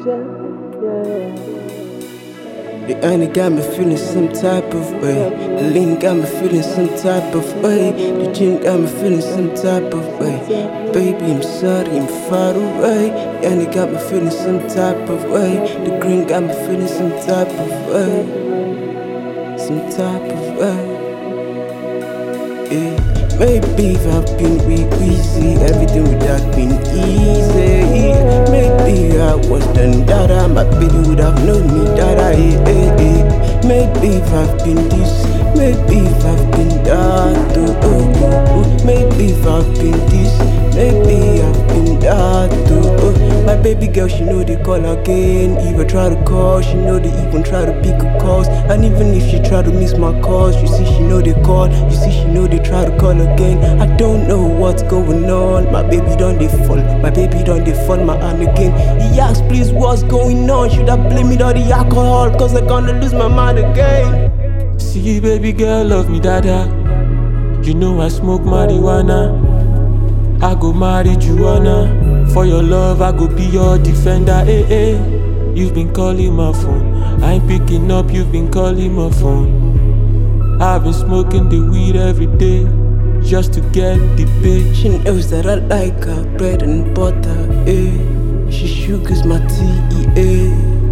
The honey got me feeling some type of way. The lean got me feeling some type of way. The gin got me feeling some type of way. Baby, I'm sorry, I'm far away. The honey got me feeling some type of way. The green got me feeling some type of way. Some type of way. Yeah. Maybe if I've been weak, easy, everything would have been easy. Maybe I was done, dada, my baby would have known me, dada. Maybe if I've been this, maybe if I've been that, maybe if I've been this, maybe I've been that. My baby girl, she know they call again. If I try to call, she know they even try to pick up calls. And even if she try to miss my calls, you see she know they call. You see she know they try to call again. I don't know what's going on. My baby don't they fall. My baby don't they fall my hand again. He asked please what's going on. Should I blame it on the alcohol? Cause I'm gonna lose my mind again. See baby girl love me dada. You know I smoke marijuana. I go marry Juana. For your love I go be your defender. You've been calling my phone, I ain't picking up, you've been calling my phone. I've been smoking the weed every day just to get the pay. She knows that I like her bread and butter, She sugars my tea,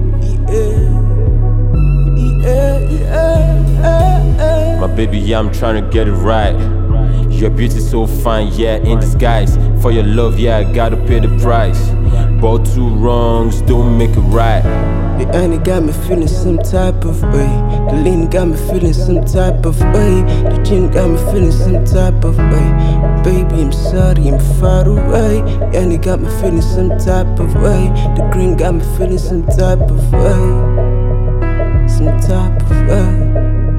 My baby, yeah, I'm trying to get it right. Your beauty so fine, yeah, in disguise. For your love, yeah, I gotta pay the price. But two wrongs don't make it right. The honey got me feeling some type of way. The lean got me feeling some type of way. The gin got me feeling some type of way. Baby, I'm sorry, I'm far away. The honey got me feeling some type of way. The green got me feeling some type of way. Some type of way.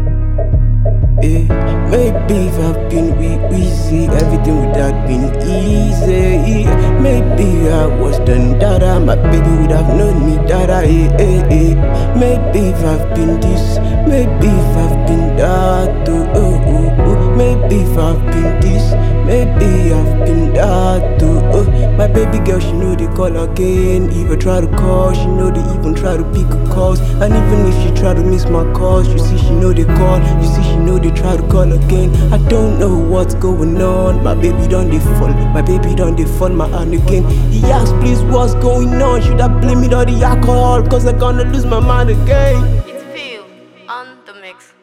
Yeah. Maybe if I've been weak, easy, everything would have been easy. Maybe I was done, dada, my baby would have known me, dada. Maybe if I've been this, maybe if I've been that, maybe if I've been this, maybe I've been that. My baby girl, she know they call again. If I try to call, she know they even try to pick up calls. And even if she try to miss my calls, you see she know they call. You see she know they try to call again. I don't know what's going on. My baby don't they fall. My baby don't they fall my hand again. He asked please what's going on. Should I blame it on the alcohol? Cause I'm gonna lose my mind again. It's Phil on the mix.